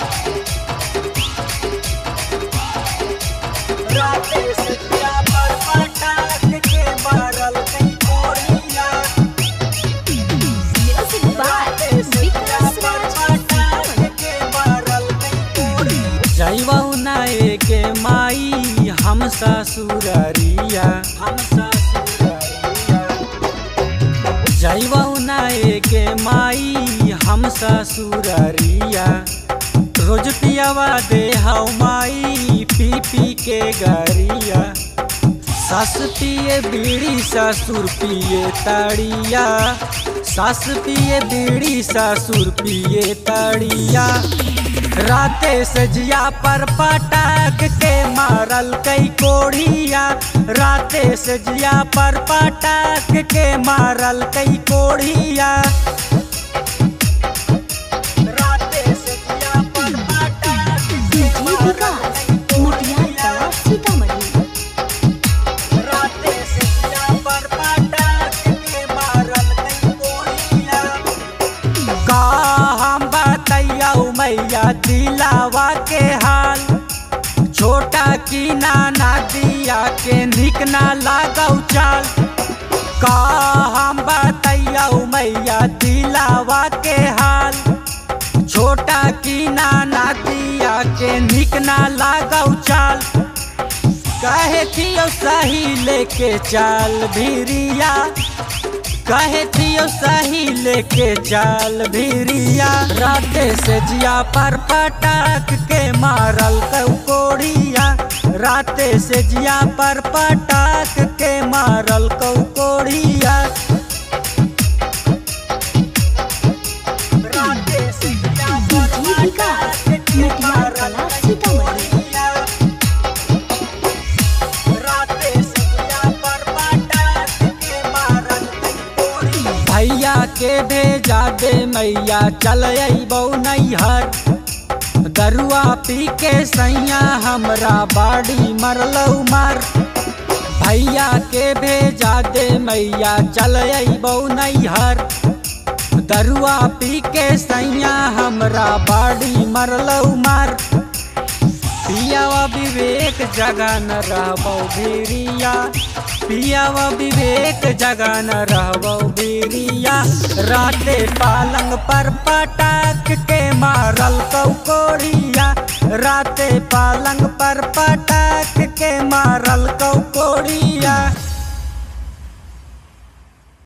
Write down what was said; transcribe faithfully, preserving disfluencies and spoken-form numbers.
राते से जिया पर पटाक के मारल कई कोड़िया। Music by Vikas Raj. जैवनाए के माई हम ससुररिया हम ससुररिया जैवनाए के माई हम ससुररिया रोज पियावा दे हौ माई पी पी के गरिया। सास पिए बीड़ी ससुर पिए तड़िया सास पिए बीड़ी ससुर पिए तड़िया। राते सजिया पर पटाक के मारल कई कोड़िया। राते सजिया पर पटाक के मारल कई कोड़िया। राते सजिया पर पटाक के मारल कई कोड़िया। राते सजिया पर पटाक के मारल कई कोड़िया। का हम बतैया मैया दिलावा के हाल छोटा की नाना दिया के निक ना लागौ चाल। का हम बतैया मैया दिलावा के हाल छोटा की नाना दिया के निक ना लागौ चाल। कहे थियो सही लेके चाल भिरिया कहे थियो सही लेके चाल भिरिया। राते से जिया पर पटाक के मारल कऊ कोड़िया। राते से जिया पर पटाक के मारल कऊ कोड़िया। राते से जिया पर पटाक के मारल कऊ कोड़िया। राते से जिया पर पटाक के मारल भैया के भेजा दे मैया चल अबौ नैहर। दरुआ पी के सैया हमरा बाड़ी मरलौ मार। भैया के भेजा दे मैया चल अबौ नैहर। दरुआ पी के सैया हमरा बाड़ी मरलौ मार। पियावा विवेक जगह न रहबौ भिरिया पियावा विवेक जगह न रहबौ भिरिया। राते पालंग पर पटाक के मारल कऊ कोड़िया। राते पालंग पर पटाक के मारल कऊ कोड़िया।